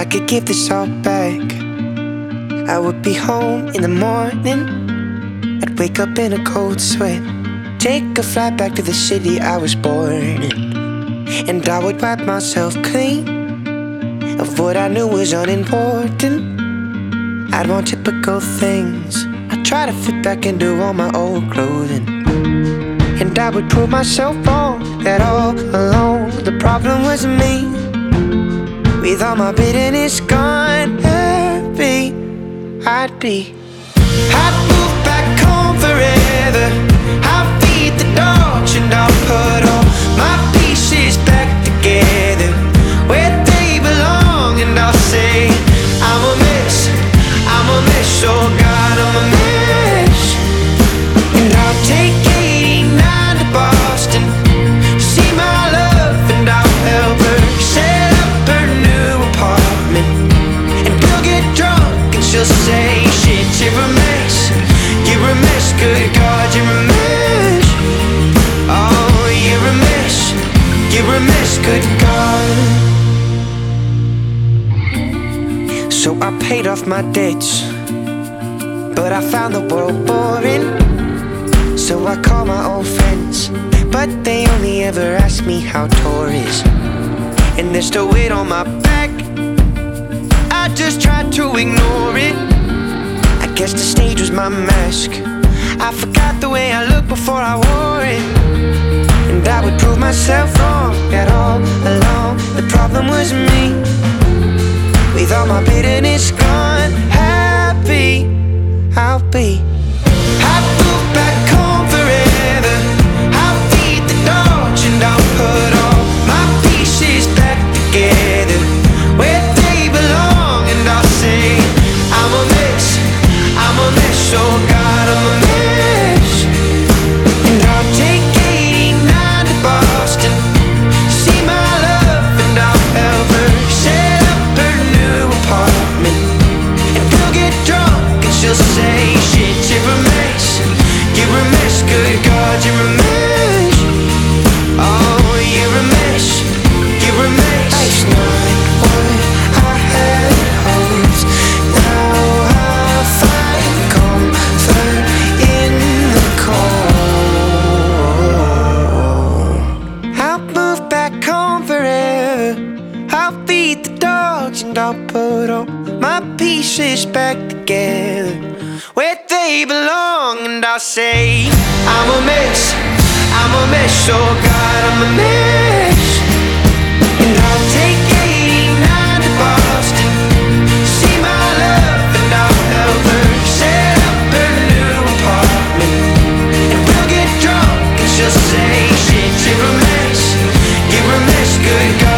I could give this all back, I would be home in the morning. I'd wake up in a cold sweat, take a flight back to the city I was born in, and I would wipe myself clean of what I knew was unimportant. I'd want typical things, I'd try to fit back into all my old clothing, and I would prove myself wrong, that all along the problem was me. With all my bitterness gone, happy I'd move back home forever. I'll feed the dogs and I'll put all my pieces back together where they belong, and I'll say I'm a mess, oh God, I'm a mess. And I'll take 89 to Boston, see my love, and I'll help her set up her new apartment. And we'll get drunk and she'll say, shit, you're a mess, good God, you're a mess. Oh, you're a mess, good God. So I paid off my debts, but I found the world boring. So I call my old friends, but they only ever ask me how tour is. And there's still weight on my back, I just tried to ignore it. I guess the stage was my mask, I forgot the way I looked before I wore it. And I would prove myself wrong, that all along the problem was me. With all my bitterness gone, happy I'll be. I'll move back home forever. I'll feed the dogs and I'll put all my pieces back together where they belong, and I'll say I'm a mess, oh God, I'm a mess. And I'll take 89 to Boston, see my love, and I'll help her set up her new apartment. And we'll get drunk and she'll say, shit, you're a mess, good God, you're a mess. Oh, you're a mess, life's not what I had hoped. Now I find comfort in the cold. I'll move back home forever. I'll feed the dogs and I'll put all my pieces back together where they belong, and I'll say I'm a mess, oh God, I'm a mess. And I'll take 89 to Boston, see my love, and I'll help her set up her new apartment. And we'll get drunk and she'll say, shit, you're a mess, good God.